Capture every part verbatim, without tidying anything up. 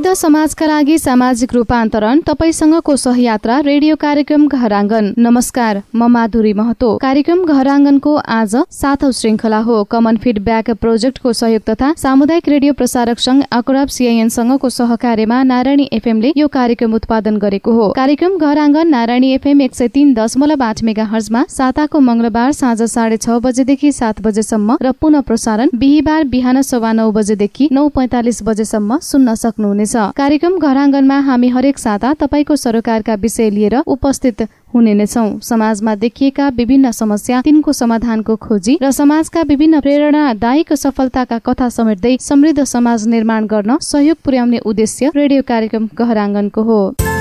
समृद्ध समाजका लागि सामाजिक रूपान्तरण तपाईसँगको सहयात्रा रेडियो कार्यक्रम घराङ्गन। नमस्कार, म माधुरी महतो। कार्यक्रम घराङ्गनको आज सातौं श्रृङ्खला हो। कमन फिडब्याक प्रोजेक्टको सहयोग तथा सामुदायिक रेडियो प्रसारक संघ अकुराब सीआईएन सँगको सहकार्यमा नारायणी एफएमले यो कार्यक्रम उत्पादन गरेको हो। कार्यक्रम घराङ्गन नारायणी एफएम एक सय तीन दशमलव आठ मेगा हर्जमा साताको मंगलबार साँझ साढे छ बजेदेखि सात बजेसम्म र पुनः प्रसारण बिहिबार बिहान सवा नौ बजेदेखि नौ पैंतालिस बजेसम्म सुन्न सक्नुहुनेछ। कार्यक्रम घराङ्गनमा हामी हरेक साता तपाईको सरोकारका विषय लिएर उपस्थित हुने नै छौं। समाजमा देखिएका विभिन्न समस्या, तिनको समाधानको खोजी र समाजका विभिन्न प्रेरणादायक सफलताका कथा समेट्दै समृद्ध समाज निर्माण गर्न सहयोग पुर्याउने उद्देश्य रेडियो कार्यक्रम घराङ्गनको हो।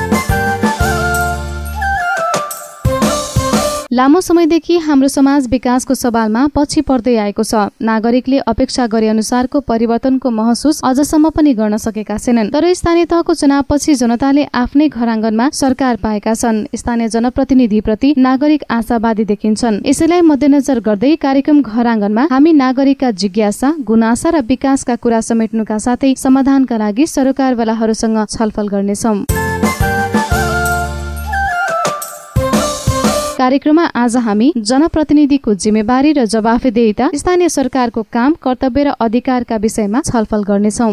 लामो समयदेखि हाम्रो समाज विकासको सवालमा पछि पर्दै आएको छ। नागरिकले अपेक्षा गरे अनुसारको परिवर्तनको महसुस अझसम्म पनि गर्न सकेका छैनन्। तर स्थानीय तहको चुनावपछि जनताले आफ्नै घराङ्गनमा सरकार पाएका छन्। स्थानीय जनप्रतिनिधिप्रति नागरिक आशावादी देखिन्छन्। यसैलाई मध्यनजर गर्दै कार्यक्रम घराङ्गनमा हामी नागरिकका जिज्ञासा, गुनासा र विकासका कुरा समेट्नुका साथै समाधानका लागि सरकारवालाहरूसँग छलफल गर्नेछौं। कार्यक्रममा आज हामी जनप्रतिनिधिको जिम्मेवारी र जवाफदेहिता, स्थानीय सरकारको काम, कर्तव्य र अधिकारका विषयमा छलफल गर्नेछौं।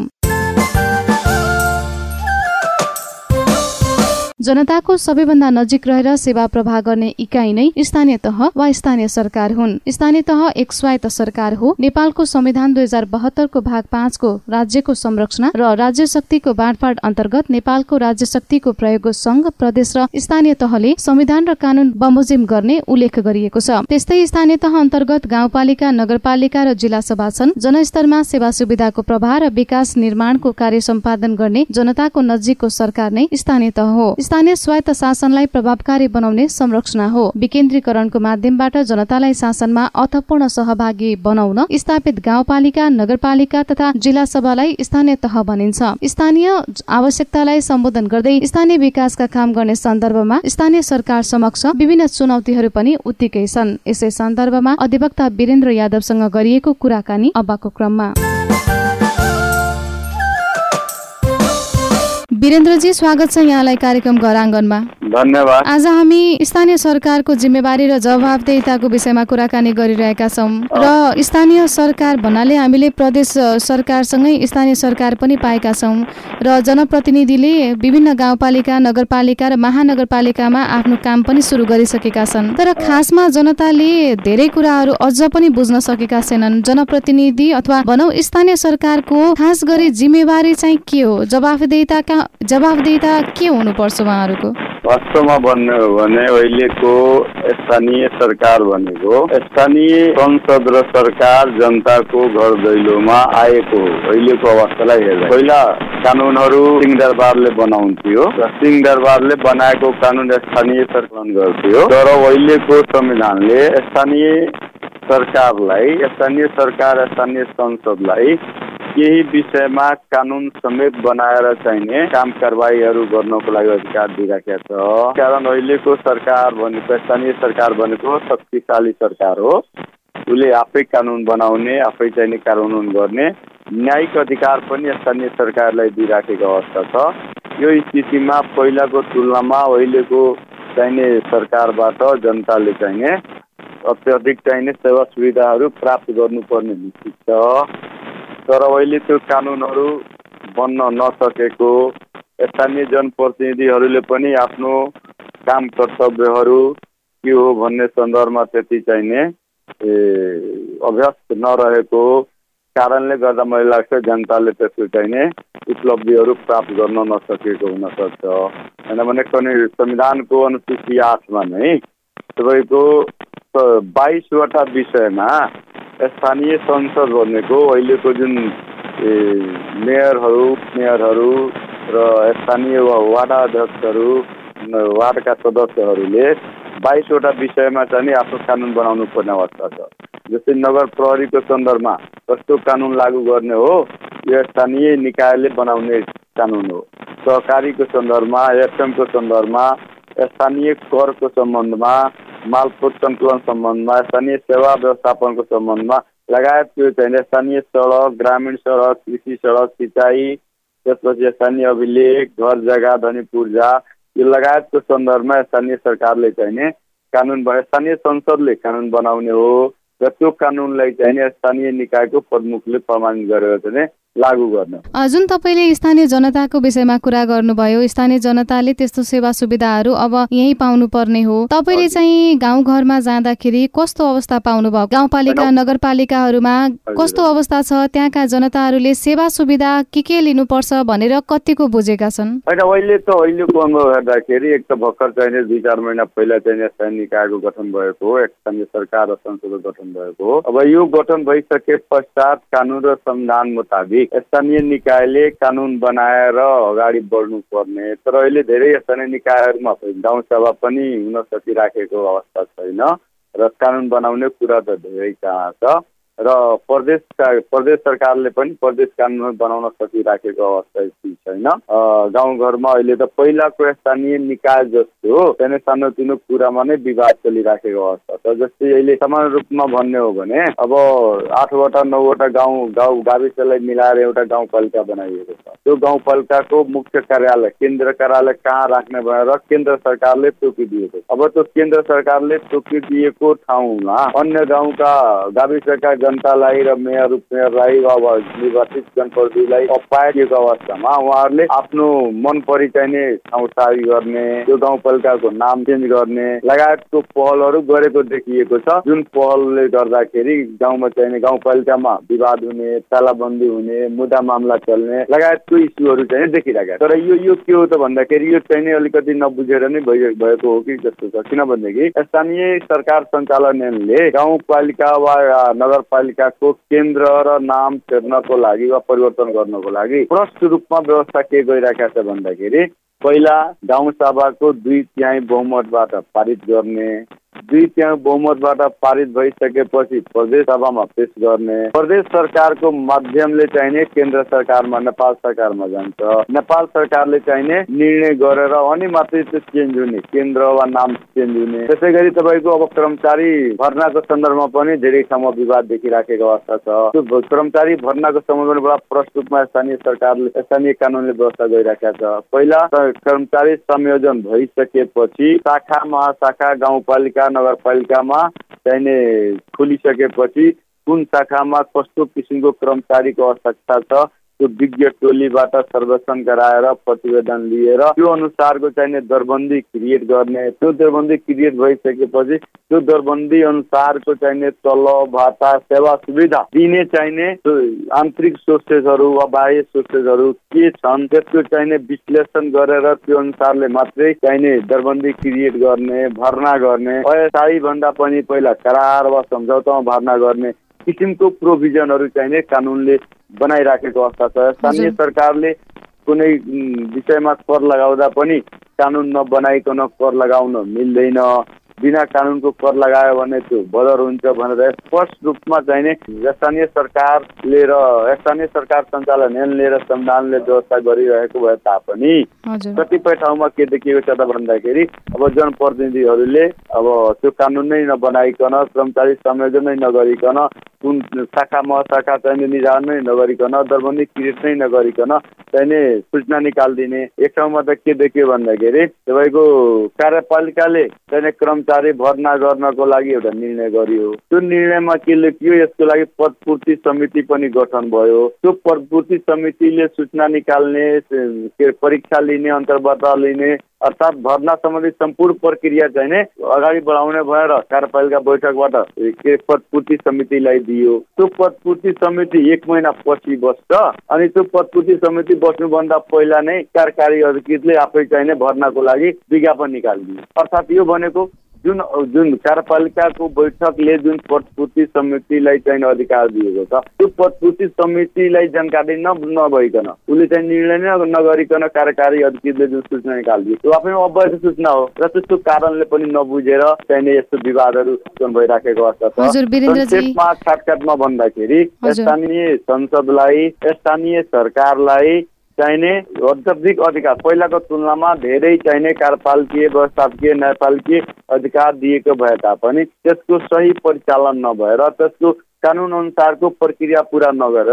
जनताको सबैभन्दा नजिक रहेर सेवा प्रवाह गर्ने इकाइ नै स्थानीय तह वा स्थानीय सरकार हुन्। स्थानीय तह एक स्वायत्त सरकार हो। नेपालको संविधान दुई हजार बहत्तरको भाग पाँचको राज्यको संरक्षण र राज्य शक्तिको बाँडफाँड अन्तर्गत नेपालको राज्य शक्तिको प्रयोगको संघ, प्रदेश र स्थानीय तहले संविधान र कानून बमोजिम गर्ने उल्लेख गरिएको छ। त्यस्तै स्थानीय तह अन्तर्गत गाउँपालिका, नगरपालिका र जिल्ला सभा छन्। जनस्तरमा सेवा सुविधाको प्रवाह र विकास निर्माणको कार्य सम्पादन गर्ने जनताको नजिकको सरकार नै स्थानीय तह हो। स्थानीय स्वायत्त शासनलाई प्रभावकारी बनाउने संरचना हो। विकेन्द्रीकरणको माध्यमबाट जनतालाई शासनमा अर्थपूर्ण सहभागी बनाउन स्थापित गाउँपालिका, नगरपालिका तथा जिल्ला सभालाई स्थानीय तह भनिन्छ। स्थानीय आवश्यकतालाई सम्बोधन गर्दै स्थानीय विकासका काम गर्ने सन्दर्भमा स्थानीय सरकार समक्ष विभिन्न चुनौतीहरू पनि उत्तिकै छन्। यसै सन्दर्भमा अधिवक्ता वीरेन्द्र यादवसँग गरिएको कुराकानी अबको क्रममा। वीरेन्द्रजी, स्वागत छ यहाँलाई कार्यक्रम घराङ्गनमा। धन्यवाद। आज हामी स्थानीय सरकारको जिम्मेवारी र जवाफदेहिताको विषयमा कुराकानी गरिरहेका छौं र स्थानीय सरकार भन्नाले हामीले प्रदेश सरकारसँगै स्थानीय सरकार पनि पाएका छौं र जनप्रतिनिधिले विभिन्न गाउँपालिका, नगरपालिका र महानगरपालिकामा आफ्नो काम पनि सुरु गरिसकेका छन्। तर खासमा जनताले धेरै कुराहरू अझ पनि बुझ्न सकेका छैनन्। जनप्रतिनिधि अथवा भनौं स्थानीय सरकारको खास गरी जिम्मेवारी चाहिँ के हो, जवाफदेहिता जवाफदेहिता के हुनुपर्छ उहाँहरूको? वास्तवमा भन्ने हो भने अहिलेको स्थानीय सरकार भनेको स्थानीय संसद र सरकार जनताको घर दैलोमा आएको हो। अहिलेको अवस्थालाई हेर्दा पहिला कानुनहरू सिंहदरबारले बनाउँथ्यो र सिंहदरबारले बनाएको कानुन स्थानीय सरकार गर्थ्यो। तर अहिलेको संविधानले स्थानीय सरकारलाई, स्थानीय सरकार, स्थानीय संसदलाई केही विषयमा कानुन समेत बनाएर चाहिने काम कारबाहीहरू गर्नको लागि अधिकार दिइराखेको छ। कारण अहिलेको सरकार भनेको, स्थानीय सरकार भनेको शक्तिशाली सरकार हो। उसले आफै कानुन बनाउने, आफै चाहिने कानुन गर्ने न्यायिक अधिकार पनि स्थानीय सरकारलाई दिइराखेको अवस्था छ। यो स्थितिमा पहिलाको तुलनामा अहिलेको चाहिने सरकारबाट जनताले चाहिने अत्यधिक चाहिने सेवा सुविधाहरू प्राप्त गर्नुपर्ने निश्चित छ। तर अहिले त्यो कानुनहरू बन्न नसकेको, स्थानीय जनप्रतिनिधिहरूले पनि आफ्नो काम कर्तव्यहरू के हो भन्ने सन्दर्भमा त्यति चाहिने अभ्यस्त नरहेको कारणले गर्दा मलाई लाग्छ जनताले त्यसको चाहिने उपलब्धिहरू प्राप्त गर्न नसकेको हुन सक्छ। किनभने संविधानको अनुसूची आठमा नै तपाईँको बाइसवटा विषयमा स्थानीय संसद भनेको अहिलेको जुन मेयरहरू मेयरहरू र स्थानीय वार्ड अध्यक्षहरू, वार्डका सदस्यहरूले बाइसवटा विषयमा चाहिँ आफ्नो कानुन बनाउनु पर्ने अवस्था छ। जस्तै नगर प्रहरीको सन्दर्भमा कस्तो कानुन लागू गर्ने हो, यो स्थानीय निकायले बनाउने कानुन हो। सहकारीको सन्दर्भमा, एफएमको सन्दर्भमा, स्थानीय करको सम्बन्धमा, मालपोत सन्तुलन सम्बन्धमा, स्थानीय सेवा व्यवस्थापनको सम्बन्धमा लगायत त्यो चाहिँ स्थानीय सडक, ग्रामीण सडक, कृषि सडक, सिँचाइ त्यसपछि स्थानीय अभिलेख, घर जग्गा, धनी पूर्जा यो लगायतको सन्दर्भमा स्थानीय सरकारले चाहिने कानुन स्थानीय संसदले कानुन बनाउने हो र त्यो कानुनलाई चाहिँ स्थानीय निकायको प्रमुखले प्रमाणित गरेर चाहिँ लागू गर्न। जुन तपाईले स्थानीय जनताको विषयमा कुरा गर्नुभयो, स्थानीय जनताले त्यस्तो सेवा सुविधाहरू अब यही पाउनु पर्ने हो। तपाईले चाहिँ गाउँघरमा जाँदाखेरि कस्तो अवस्था पाउनुभयो? गाउँपालिका नगरपालिकाहरूमा कस्तो अवस्था छ? त्यहाँका जनताहरूले सेवा सुविधा के के लिनुपर्छ भनेर कतिको बुझेका छन्? होइन, अहिले त अहिलेको अनुभव हेर्दाखेरि एक त भर्खर चाहिँ दुई चार महिना पहिला चाहिँ स्थानीय निकायको गठन भएको हो, स्थानीय सरकार र संसदको गठन भएको हो। अब यो गठन भइसके पश्चात कानुन र संविधान मुताबिक स्थानीय निकायले कानुन बनाएर अगाडि बढ्नु पर्ने, तर अहिले धेरै स्थानीय निकायहरूमा गाउँ सभा पनि हुन सकिराखेको अवस्था छैन र कानुन बनाउने कुरा त धेरै कहाँ छ र प्रदेश प्रदेश सरकारले पनि प्रदेश कानुन बनाउन सकिराखेको अवस्था छैन। गाउँघरमा अहिले त पहिलाको स्थानीय निकाय जस्तो त्यहाँ सानोतिनो कुरामा नै विवाद चलिराखेको अवस्था छ। जस्तै अहिले समान रूपमा भन्ने हो भने अब आठवटा नौवटा गाउँ गाउँ गाविसलाई मिलाएर एउटा गाउँपालिका बनाइएको छ। त्यो गाउँपालिकाको मुख्य कार्यालय केन्द्र कार्यालय कहाँ राख्ने भनेर केन्द्र सरकारले तोकिदिएको छ। अब त्यो केन्द्र सरकारले तोकिदिएको ठाउँमा अन्य गाउँका गाविसका जनतालाई र मेयर उपमेयरलाई अब निर्वाचित जनप्रतिनिधिलाई अपाएको अवस्थामा उहाँहरूले आफ्नो मन परी चाहिने ठाउँ सारी गर्ने, त्यो गाउँपालिकाको नाम चेन्ज गर्ने लगायतको पहलहरू गरेको देखिएको छ। जुन पहलले गर्दाखेरि गाउँमा चाहिने गाउँपालिकामा विवाद हुने, तालाबन्दी हुने, मुद्दा मामला चल्ने लगायतको इस्युहरू चाहिँ देखिरहेका। तर यो यो के हो त भन्दाखेरि यो चाहिँ अलिकति नबुझेर नै भएको हो कि जस्तो छ। किनभनेदेखि स्थानीय सरकार सञ्चालनले गाउँपालिका वा नगर पालिकाको केन्द्र र नाम फेर्नको लागि वा परिवर्तन गर्नको लागि प्रष्ट रूपमा व्यवस्था के गरिरहेका छ भन्दाखेरि पहिला गाउँसभाको दुई तिहाई बहुमतबाट पारित गर्ने, दुई तिहाई बहुमतबाट पारित भइसकेपछि प्रदेश सभामा पेश गर्ने, प्रदेश सरकारको माध्यमले चाहिने केन्द्र सरकारमा नेपाल सरकारमा जान्छ, नेपाल सरकारले चाहिने निर्णय गरेर अनि मात्रै त्यो चेन्ज हुने, केन्द्र वा नाम चेन्ज हुने। त्यसै गरी तपाईँको अब कर्मचारी भर्नाको सन्दर्भमा पनि धेरै ठाउँमा विवाद देखिराखेको अवस्था छ। त्यो कर्मचारी भर्नाको सन्दर्भमा बडा प्रष्ट रूपमा स्थानीय सरकारले स्थानीय कानुनले व्यवस्था गरिराखेका छ। पहिला कर्मचारी संयोजन भइसकेपछि शाखा महाशाखा गाउँपालिका नगरपालिकामा चाहिने खोलिसकेपछि कुन शाखामा कस्तो किसिमको कर्मचारीको आवश्यकता छ त्यो विज्ञ टोलीबाट सर्वेक्षण गराएर प्रतिवेदन लिएर त्यो अनुसारको चाहिने दरबन्दी क्रिएट गर्ने। त्यो दरबन्दी क्रिएट भइसकेपछि त्यो दरबन्दी अनुसारको चाहिने तलब भाता सेवा सुविधा दिने चाहिने आन्तरिक सोर्सेसहरू वा बाह्य सोर्सेसहरू के छन् त्यसको चाहिने विश्लेषण गरेर त्यो अनुसारले मात्रै चाहिने दरबन्दी क्रिएट गर्ने, भर्ना गर्ने, अस्थायी भन्दा पनि पहिला करार वा सम्झौतामा भर्ना गर्ने किसिमको प्रोभिजनहरू चाहिने कानुनले बनाइराखेको अवस्था छ। स्थानीय सरकारले कुनै विषयमा कर लगाउँदा पनि कानुन नबनाइकन कर लगाउन मिल्दैन। बिना कानुनको कर लगायो भने त्यो बदर हुन्छ भनेर स्पष्ट रूपमा चाहिने स्थानीय सरकारले र स्थानीय सरकार सञ्चालनले र संविधानले व्यवस्था गरिरहेको भए तापनि कतिपय ठाउँमा के देखिएको छ त भन्दाखेरि अब जनप्रतिनिधिहरूले अब त्यो कानुन नै नबनाइकन, कर्मचारी संयोजन नै नगरिकन, कुन शाखा महाशाखा चाहिने निजान नै नगरिकन, दरबन्दी क्रिएट नै नगरिकन चाहिने सूचना निकालिदिने। एक ठाउँमा त के देखियो भन्दाखेरि तपाईँको कार्यपालिकाले चाहिने कर्मचारी भर्ना गर्नको लागि एउटा निर्णय गरियो। त्यो निर्णयमा के लेखियो, यसको लागि पदपूर्ति समिति पनि गठन भयो। त्यो पदपूर्ति समितिले सूचना निकाल्ने, के परीक्षा लिने, अन्तर्वार्ता लिने अर्थात् भर्ना सम्बन्धी सम्पूर्ण प्रक्रिया चाहिने अगाडि बढाउने भएर कार्यपालिका बैठकबाट के पदपूर्ति समितिलाई दियो। त्यो पदपूर्ति समिति एक महिना पछि बस्छ अनि त्यो पदपूर्ति समिति बस्नुभन्दा पहिला नै कार्यकारी अधिकृतले आफै चाहिने भर्नाको लागि विज्ञापन निकालिदियो। अर्थात् यो भनेको जुन जुन कार्यपालिकाको बैठकले जुन पदपूर्ति समितिलाई चाहिँ अधिकार दिएको छ त्यो पदपूर्ति समितिलाई जानकारी न नभइकन उसले चाहिँ निर्णय नै नगरिकन कार्यकारी अधिकृतले जुन सूचना निकालिदियो त्यो आफैमा अवैध सूचना हो र त्यस्तो कारणले पनि नबुझेर चाहिँ यस्तो विवादहरू उत्पन्न भइराखेको अवस्था छ। संक्षेपमा खाटकाटमा भन्दाखेरि स्थानीय संसदलाई, स्थानीय सरकारलाई चाहिने अत्यधिक अधिकार पहिलाको तुलनामा धेरै चाहिने कार्यपालिकीय व्यवस्थापकीय न्यायपालिकीय अधिकार दिएको भए तापनि त्यसको सही परिचालन नभएर त्यसको कानुन अनुसारको प्रक्रिया पूरा नगरेर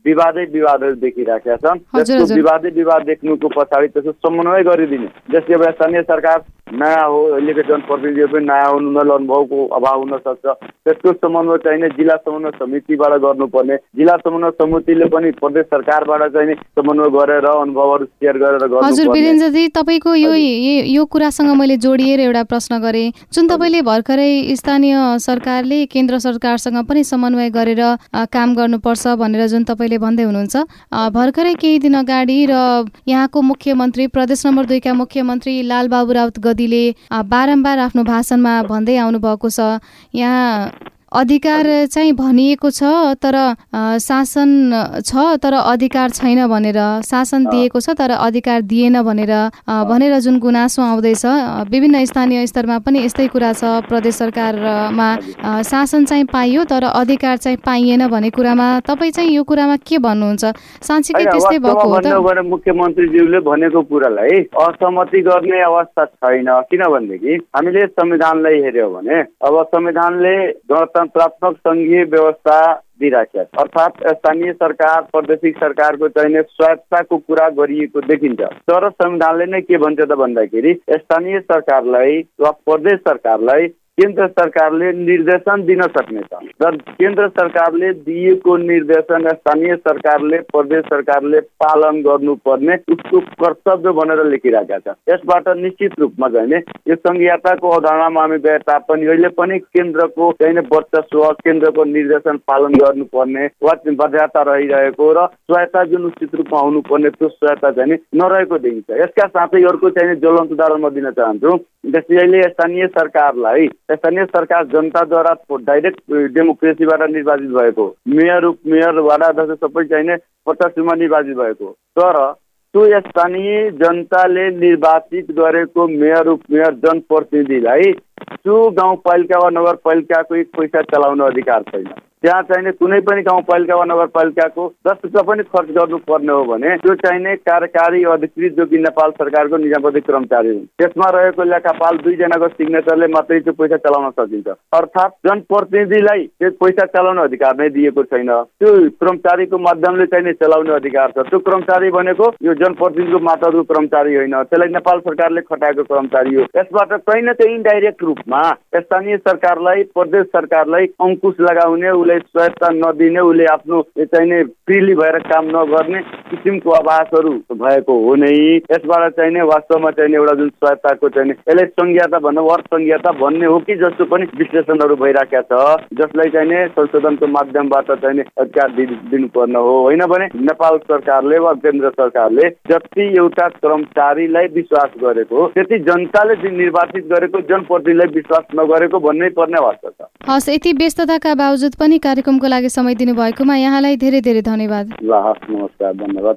विवादै विवादहरू देखिराखेका छन्। त्यसको विवादै विवाद देख्नुको पछाडि त्यसको समन्वय गरिदिने, जसले अब स्थानीय सरकार नयाँ हो, अहिलेको जनप्रतिनिधिहरू पनि नयाँ हुनु, उनीहरूलाई अनुभवको अभाव हुन सक्छ। त्यसको समन्वय चाहिने जिल्ला समन्वय समितिबाट गर्नुपर्ने, जिल्ला समन्वय समितिले पनि प्रदेश सरकारबाट चाहिने समन्वय गरेर अनुभवहरू सेयर गरेर गर्नुपर्ने। हजुर वीरेन्द्रजी, तपाईँको यो यो कुरासँग मैले जोडिएर एउटा प्रश्न गरेँ, जुन तपाईँले भर्खरै स्थानीय सरकारले केन्द्र सरकारसँग पनि समन्वय गरेर काम गर्नुपर्छ भनेर जुन तपाईँले भन्दै हुनुहुन्छ, भर्खरै केही दिन अगाडि र यहाँको मुख्यमन्त्री प्रदेश नम्बर दुईका मुख्यमन्त्री लालबाबु राउत गद्दीले बारम्बार आफ्नो भाषणमा भन्दै आउनु भएको छ, यहाँ अधिकार चाहिँ भनिएको छ तर शासन छ तर अधिकार छैन भनेर, शासन दिएको छ तर अधिकार दिएन भनेर भनेर जुन गुनासो आउँदैछ विभिन्न स्थानीय स्तरमा पनि यस्तै कुरा छ। प्रदेश सरकारमा शासन चाहिँ पाइयो तर अधिकार चाहिँ पाइएन भन्ने कुरामा तपाईँ चाहिँ यो कुरामा के भन्नुहुन्छ? साँच्चीकै त्यस्तै भएको हो त? मुख्यमन्त्रीज्यूले भनेको कुरालाई असहमति गर्ने अवस्था छैन, किनभनेदेखि हामीले संविधानलाई हेर्यौँ भने अब संविधानले गणतन्त्रात्मक संघीय व्यवस्था दिइराखेको छ, अर्थात् स्थानीय सरकार प्रादेशिक सरकारको चाहिने स्वायत्तताको कुरा गरिएको देखिन्छ। तर संविधानले नै के भन्छ त भन्दाखेरि स्थानीय सरकारलाई वा प्रदेश सरकारलाई केन्द्र सरकारले निर्देशन दिन सक्नेछ र केन्द्र सरकारले दिएको निर्देशन स्थानीय सरकारले प्रदेश सरकारले पालन गर्नुपर्ने उसको कर्तव्य भनेर लेखिरहेका छ। यसबाट निश्चित रूपमा चाहिँ यो संघीयताको अवधारणामा हामी गए तापनि अहिले पनि केन्द्रको चाहिँ वर्चस्व, केन्द्रको निर्देशन पालन गर्नुपर्ने बाध्यता रहिरहेको र स्वायत्ता जुन निश्चित रूपमा हुनुपर्ने त्यो स्वायत्ता चाहिँ नरहेको देखिन्छ। यसका साथै अर्को चाहिँ ज्वलन्त उदाहरण म दिन चाहन्छु, जस्तै अहिले स्थानीय सरकारलाई स्थानीय सरकार जनताद्वारा डाइरेक्ट डेमोक्रेसीबाट निर्वाचित भएको, मेयर उपमेयर वडा अध्यक्ष सबै चाहिने प्रत्यक्षमा निर्वाचित भएको, तर त्यो स्थानीय जनताले निर्वाचित गरेको मेयर उपमेयर जनप्रतिनिधिलाई त्यो गाउँपालिका वा नगरपालिकाको एक पैसा चलाउने अधिकार छैन। त्यहाँ चाहिने कुनै पनि गाउँपालिका वा नगरपालिकाको दस रुपियाँ पनि खर्च गर्नुपर्ने हो भने त्यो चाहिने कार्यकारी अधिकृत जो कि नेपाल सरकारको निजामती कर्मचारी हुन्, त्यसमा रहेको लेखापाल दुईजनाको सिग्नेचरले मात्रै त्यो पैसा चलाउन सकिन्छ। अर्थात् जनप्रतिनिधिलाई त्यो पैसा चलाउने अधिकार नै दिएको छैन, त्यो कर्मचारीको माध्यमले चाहिने चलाउने अधिकार छ। त्यो कर्मचारी भनेको यो जनप्रतिनिधिको मातहतको कर्मचारी होइन, त्यसलाई नेपाल सरकारले खटाएको कर्मचारी हो। यसबाट कहीँ न कहीँ इन्डाइरेक्ट रूपमा स्थानीय सरकारलाई प्रदेश सरकारलाई अंकुश लगाउने, उसलाई स्वायत्ता नदिने, उसले आफ्नो चाहिने फ्रीली भएर काम नगर्ने किसिमको आभासहरू भएको हो नै। यसबाट चाहिने वास्तवमा चाहिने एउटा जुन स्वायत्ताको चाहिने यसलाई संघीयता भन्नु अर्थ संघीयता भन्ने हो कि जस्तो पनि विश्लेषणहरू भइरहेका छ, जसलाई चाहिने संशोधनको माध्यमबाट चाहिने अधिकार दिनुपर्ने हो। होइन भने नेपाल सरकारले वा केन्द्र सरकारले जति एउटा कर्मचारीलाई विश्वास गरेको त्यति जनताले निर्वाचित गरेको जनप्रतिनिधिलाई विश्वास नगरेको भन्नै पर्ने अवस्था छ। हस्, यति व्यस्तताका बावजुद पनि कार्यक्रमको लागि समय दिनु भएकोमा यहाँलाई धेरै धेरै धन्यवाद। ल हस्, नमस्कार, धन्यवाद।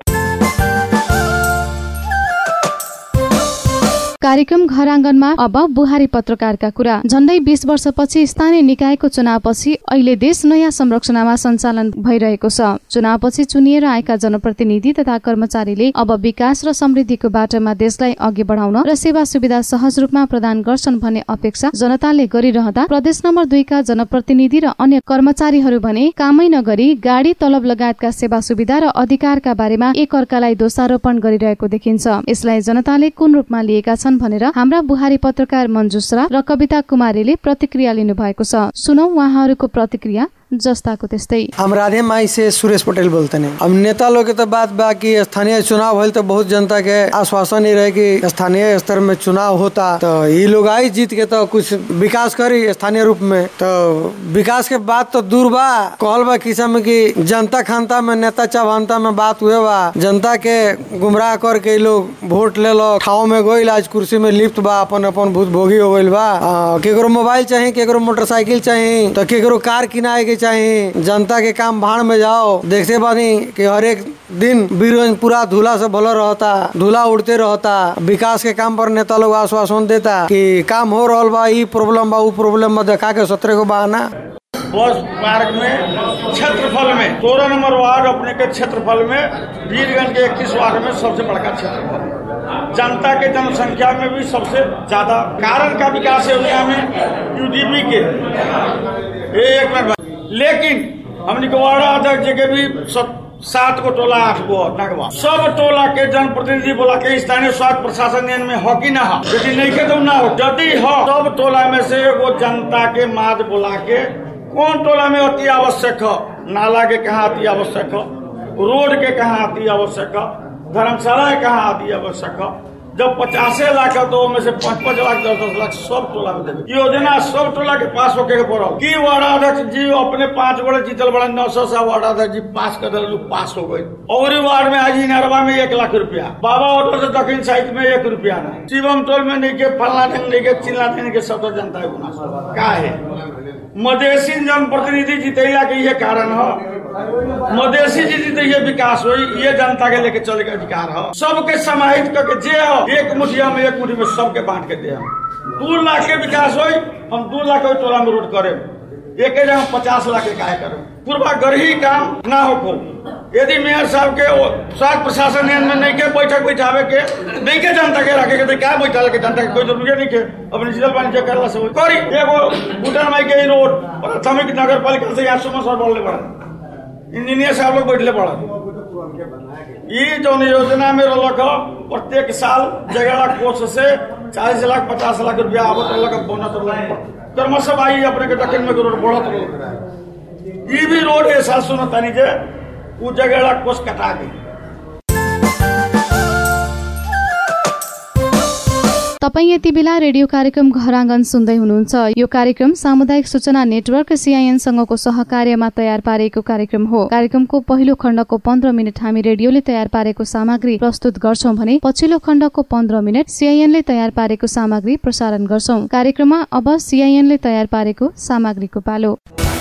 कार्यक्रम घर आँगनमा अब बुहारी पत्रकारका कुरा। झण्डै बीस वर्षपछि स्थानीय निकायको चुनावपछि अहिले देश नयाँ संरचनामा सञ्चालन भइरहेको छ। चुनावपछि चुनिएर आएका जनप्रतिनिधि तथा कर्मचारीले अब विकास र समृद्धिको बाटोमा देशलाई अघि बढाउन र सेवा सुविधा सहज रूपमा प्रदान गर्छन् भन्ने अपेक्षा जनताले गरिरहँदा प्रदेश नम्बर दुईका जनप्रतिनिधि र अन्य कर्मचारीहरू भने कामै नगरी गाडी तलब लगायतका सेवा सुविधा र अधिकारका बारेमा एक अर्कालाई दोषारोपण गरिरहेको देखिन्छ। यसलाई जनताले कुन रूपमा लिएका छन् भनेर हाम्रा बुहारी पत्रकार मञ्जुश्रा र कविता कुमारीले प्रतिक्रिया लिनु भएको छ। सुनौ उहाँहरूको प्रतिक्रिया। जस्ताको त्यस्तै। हम राधे माई से सुरेश पटेल बोलते हैं। अब नेता लोग के तो बात बा कि स्थानीय चुनाव होल तो बहुत जनता के आश्वासन ही रहे कि स्थानीय स्तर में चुनाव होता तो ये लोग आई जीत के तो कुछ विकास करी स्थानीय रूप में। तो विकास के बात तो दूर बा, कहल बा किस्म की जनता खानता में नेता चौहानता में बात हुए बा, जनता के गुमराह करके लोग वोट ले लो, ठाव में गई आज कुर्सी में लिप्त बा, अपन अपन भूत भोगी हो गई बा। केकरो मोबाइल चाहिए, केकरो मोटरसाइकिल चाहिए, तो केकरो कार किनाए चाहिए। जनता के काम भाड़ में जाओ, देखते बानी कि हर एक दिन बीरगंज पूरा धूला से भला रहता, धूला उड़ते रहता। विकास के काम पर नेता लोग आश्वासन देता कि काम हो रहा बा, ई प्रॉब्लम बा, ऊ प्रॉब्लम बा, देखा के सत्रह को बहाना। बस पार्क में क्षेत्रफल में सोलह नंबर वार्ड अपने के क्षेत्रफल में बीरगंज के इक्कीस वार्ड में सबसे बड़ा क्षेत्रफल, जनता के जनसंख्या में भी सबसे ज्यादा। कारण का विकास है में यूडीपी के एक में, लेकिन हमने को वार्ड अध्यक्ष के भी सात को टोला आठ गो नगवा सब टोला के जनप्रतिनिधि बोला के स्थानीय स्वास्थ्य प्रशासन में हो कि ना हो, यदि नहीं के तो ना हो, यदि हो सब टोला में से एगो जनता के माद बोला के कौन टोला में अति आवश्यक हो, नाला के कहाँ अति आवश्यक हो, रोड के कहाँ अति आवश्यक हो, धर्मशाला के कहाँ अति आवश्यक हो। जब पचासे लाख तो उनमें से पाँच पाँच लाख दस दस लाख सब टोला में देवे योजना सब टोला के पास होके पड़ो की वार्डाध्यक्ष जी अपने पांच बड़े जीतल बड़े नौ सौ सा वार्डाध्यक्ष जी पास कर दिल पास हो गए। और वार्ड में आज नरवा में एक लाख रुपया, बाबा ऑटो से दक्षिण साइड में एक रुपया नहीं, शिवम टोल में नहीं के फलना नहीं के चिल्ला नहीं के सब जनता है गुना का है। मधेसी जनप्रतिनिधि जीतेला के ये कारण हो, मधेसी जीती तो ये विकास हो, ये जनता के लेके चले का अधिकार हो, सबके समाहित करके जे हो एक मुठिया में एक मुठी में सबके बांट के दे। दो लाख के विकास हो, हम दो लाख के टोला में रोड करे, एक जगह पचास लाख के काय करे, पूर्वाग्रही काम ना हो को। यदि मेयर साहब के स्वास्थ्य प्रशासन में नहीं के बैठक बैठावे के नहीं के जनता के रखे के क्या बैठा के जनता के कोई जरूरी नहीं के अपने जिला पानी चेक करला से करी एगो भूटान माई के रोड प्राथमिक नगर पालिका से यहाँ सुमन सर बोलने पड़ा, इंजीनियर साहब लोग बैठले पड़ा। ये जो योजना में रख प्रत्येक साल जगह कोष से चालीस लाख पचास लाख रुपया आवत रहा बोनस कर्मश आई अपने के दक्षिण में रोड बढ़त रहा। ये भी रोड ऐसा सुनो तनी जे वो जगह कोष कटा दी। तपाईँ यति बेला रेडियो कार्यक्रम घर आँगन सुन्दै हुनुहुन्छ। यो कार्यक्रम सामुदायिक सूचना नेटवर्क सीआईएन सँगको सहकार्यमा तयार पारेको कार्यक्रम हो। कार्यक्रमको पहिलो खण्डको पन्ध्र मिनट हामी रेडियोले तयार पारेको सामग्री प्रस्तुत गर्छौं भने पछिल्लो खण्डको पन्ध्र मिनट सीआईएनले तयार पारेको सामग्री प्रसारण गर्छौं। कार्यक्रममा अब सीआईएनले तयार पारेको सामग्रीको पालो।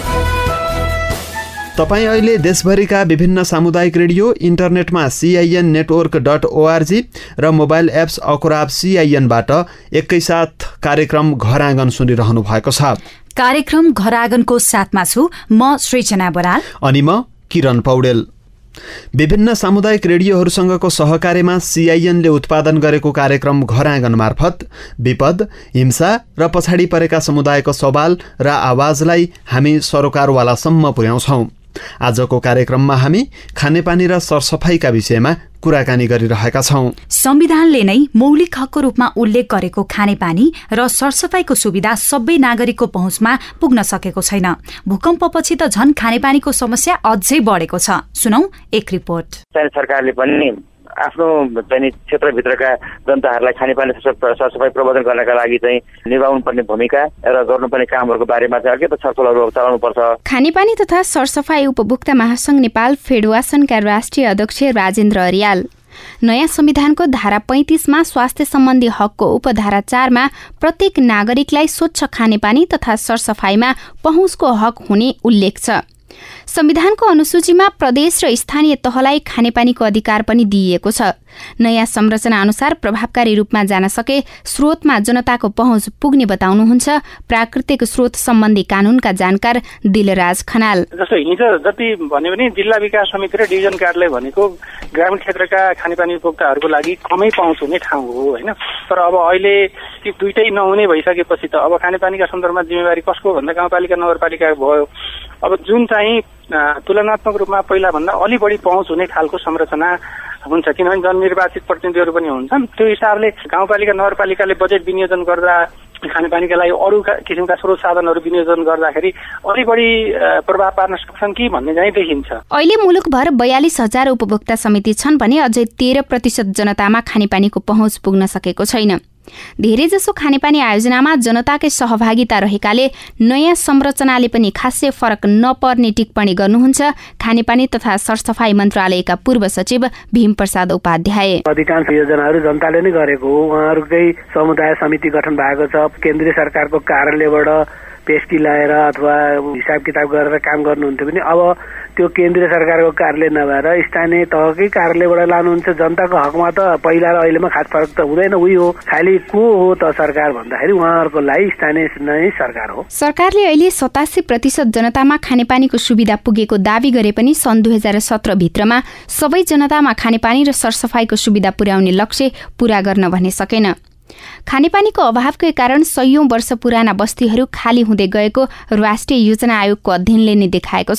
तपाईँ अहिले देशभरिका विभिन्न सामुदायिक रेडियो इन्टरनेटमा सीआईएन नेटवर्क डट ओआरजी र मोबाइल एप्स अकुराब सीआईएनबाट एकैसाथ कार्यक्रम घर आँगन सुनिरहनु भएको छ। कार्यक्रम घर आँगनको साथमा छु म सृजना बराल अनि म किरण पौडेल। विभिन्न सामुदायिक रेडियोहरूसँगको सहकार्यमा सीआईएनले उत्पादन गरेको कार्यक्रम घर आँगन मार्फत विपद, हिंसा र पछाडि परेका समुदायको सवाल र आवाजलाई हामी सरोकारवालासम्म पुर्याउँछौं। आजको कार्यक्रममा हामी खानेपानी र सरसफाईका विषयमा कुराकानी गरिरहेका छौं। संविधानले नै मौलिक हकको रूपमा उल्लेख गरेको खानेपानी र सरसफाईको सुविधा सबै नागरिकको पहुँचमा पुग्न सकेको छैन। भूकम्पपछि त झन खानेपानीको समस्या अझै बढेको छ। सुनौ एक रिपोर्ट। सरकारले पनि आफ्नो चाहिँ क्षेत्रभित्रका जनताहरूलाई खानेपानी सरसफाई प्रबन्धन गर्नका लागि चाहिँ निभाउनु पर्ने भूमिका र गर्नुपर्ने कामहरूको बारेमा चाहिँ अर्कै छलफलहरू चलाउनुपर्छ। खानेपानी तथा सरसफाई उपभोक्ता महासंघ नेपाल फेडरेसनका राष्ट्रिय अध्यक्ष राजेन्द्र अर्याल नयाँ संविधानको धारा पैंतीसमा स्वास्थ्य सम्बन्धी हकको उपधारा चारमा प्रत्येक नागरिकलाई स्वच्छ खानेपानी तथा सरसफाईमा पहुँचको हक हुने उल्लेख छ। संविधानको अनुसूचीमा प्रदेश र स्थानीय तहलाई खानेपानीको अधिकार पनि दिइएको छ। नयाँ संरचना अनुसार प्रभावकारी रूपमा जान सके स्रोतमा जनताको पहुँच पुग्ने बताउनुहुन्छ प्राकृतिक स्रोत सम्बन्धी कानूनका जानकार दिलराज खनाल। जस्तो हिजो जति भन्यो भने जिल्ला विकास समिति र डिभिजन कार्यालय भनेको ग्रामीण क्षेत्रका खानेपानी उपभोक्ताहरूको लागि कमै पहुँच हुने ठाउँ हो होइन। तर अब अहिले ती दुइटै नहुने भइसकेपछि त अब खानेपानीका सन्दर्भमा जिम्मेवारी कसको भन्दा गाउँपालिका नगरपालिका भयो। अब जुन चाहिँ तुलनात्मक रूपमा पहिला भन्दा अलि बढी पहुँच हुने खालको संरचना हुन्छ, किनभने जननिर्वाचित प्रतिनिधिहरू पनि हुन्छन्। त्यो हिसाबले गाउँपालिका नगरपालिकाले बजेट विनियोजन गर्दा खानेपानीका लागि अरू किसिमका स्रोत साधनहरू विनियोजन गर्दाखेरि अलि बढी प्रभाव पार्न सक्छन् कि भन्ने चाहिँ देखिन्छ। अहिले मुलुकभर बयालिस हजार उपभोक्ता समिति छन् भने अझै तेह्र प्रतिशत जनतामा खानेपानीको पहुँच पुग्न सकेको छैन। धेरैजसो खानेपानी आयोजनामा जनताकै सहभागिता रहेकाले नयाँ संरचनाले पनि खासै फरक नपर्ने टिप्पणी गर्नुहुन्छ खानेपानी तथा सरसफाई मन्त्रालयका पूर्व सचिव भीमप्रसाद उपाध्याय। अधिकांश योजनाहरू जनताले नै गरेको हो। उहाँहरूकै समुदाय समिति गठन भएको छ। केन्द्रीय सरकारको कार्यालयबाट पेस्की ल्याएर अथवा हिसाब किताब गरेर काम गर्नुहुन्थ्यो भने अब त्यो केन्द्रीय सरकारको कार्यालय नभएर स्थानीय तहकै कार्यालयबाट लानुहुन्छ। जनताको हकमा त पहिला र अहिलेमा खास फरक त हुँदैन। उही हो, खालि को हो त सरकार भन्दाखेरि उहाँहरूको लागि स्थानीय नै सरकार हो। सरकारले अहिले सतासी प्रतिशत जनतामा खानेपानीको सुविधा पुगेको दावी गरे पनि सन् दुई हजार सत्र भित्रमा सबै जनतामा खानेपानी र सरसफाईको सुविधा पुर्याउने लक्ष्य पूरा गर्न भने सकेन। खानेपानीको अभावकै कारण सयौं वर्ष पुराना बस्तीहरू खाली हुँदै गएको राष्ट्रिय योजना आयोगको अध्ययनले नै देखाएको छ।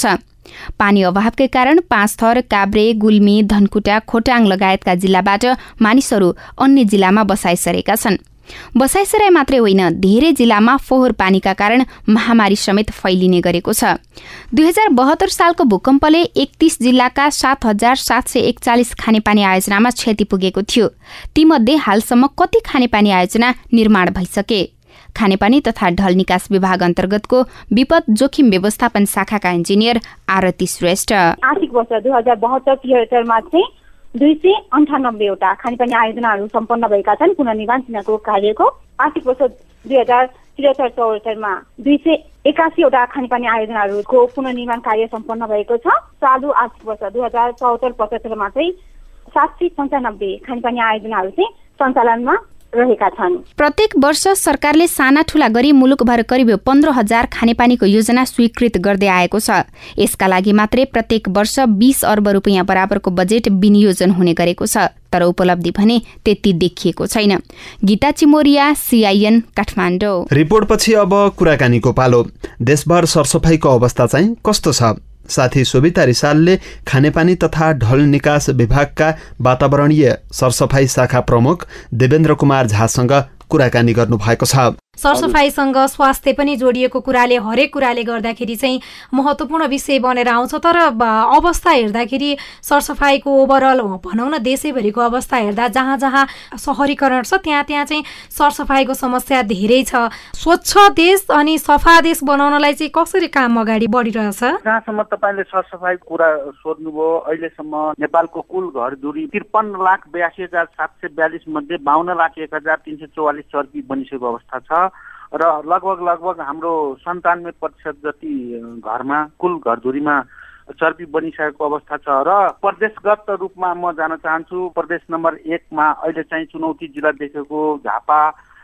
पानी अभावकै कारण पाँचथर, काभ्रे, गुल्मी, धनकुटा, खोटाङ लगायतका जिल्लाबाट मानिसहरू अन्य जिल्लामा बसाइसरेका छन्। बसाइसराई मात्रै होइन, धेरै जिल्लामा फोहोर पानीका कारण महामारी समेत फैलिने गरेको छ। दुई हजार बहत्तर सालको भूकम्पले एकतीस जिल्लाका सात हजार सात सय एकचालिस खानेपानी आयोजनामा क्षति पुगेको थियो। तीमध्ये हालसम्म कति खानेपानी आयोजना निर्माण भइसके? खानेपानी तथा ढल निकास विभाग अन्तर्गतको विपद जोखिम व्यवस्थापन शाखाका इन्जिनियर आरती श्रेष्ठ, आर्थिक वर्ष दुई हजार बहत्तर तिहत्तरमा चाहिँ दुई सय अन्ठानब्बेवटा खानेपानी आयोजनाहरू सम्पन्न भएका छन्। पुनर्निर्माण तिनीहरूको कार्यको आर्थिक वर्ष दुई हजार त्रिहत्तर चौहत्तरमा दुई सय एकासीवटा खानेपानी आयोजनाहरूको पुनर्निर्माण कार्य सम्पन्न भएको छ। चालु आर्थिक वर्ष दुई हजार चौहत्तर पचहत्तरमा चाहिँ सात सय पन्चानब्बे खानेपानी आयोजनाहरू चाहिँ सञ्चालनमा रहेका छन्। प्रत्येक वर्ष सरकारले साना ठूला गरी मुलुकभर करिब पन्ध्र हजार खानेपानीको योजना स्वीकृत गर्दै आएको छ। यसका लागि मात्रै प्रत्येक वर्ष बीस अर्ब रुपियाँ बराबरको बजेट विनियोजन हुने गरेको छ, तर उपलब्धि भने त्यति देखिएको छैन। गीता चिमोरिया, सीआईएन, काठमाडौँ। रिपोर्टपछि अब कुराकानीको पालो। देशभर सरसफाइको अवस्था चाहिँ कस्तो छ? साथी सोभिता रिसालले खानेपानी तथा ढल निकास विभागका वातावरणीय सरसफाई शाखा प्रमुख देवेन्द्र कुमार झासँग कुराकानी गर्नु भएको छ। सरसफाइसँग स्वास्थ्य पनि जोडिएको कुराले हरेक कुराले गर्दाखेरि चाहिँ महत्त्वपूर्ण विषय बनेर आउँछ। तर अवस्था हेर्दाखेरि सरसफाइको ओभरअल भनौँ न देशैभरिको अवस्था हेर्दा जहाँ जहाँ सहरीकरण छ त्यहाँ त्यहाँ चाहिँ सरसफाइको समस्या धेरै छ। स्वच्छ देश अनि सफा देश बनाउनलाई चाहिँ कसरी काम अगाडि बढिरहेछ? जहाँसम्म तपाईँले सरसफाइको कुरा सोध्नुभयो, अहिलेसम्म नेपालको कुल घरधुरी त्रिपन्न लाख बयासी हजार सात सय बयालिस मध्ये बाहन्न लाख एक हजार तिन सय चौवालिस चर्की बनिसकेको अवस्था छ र लगभग लगभग हाम्रो सन्तानब्बे प्रतिशत जति घरमा कुल घरधुरीमा चर्पी बनिसकेको अवस्था छ। र प्रदेशगत रूपमा म जान चाहन्छु, प्रदेश नम्बर एकमा अहिले चाहिँ चुनौती जिल्ला देखेको झापा,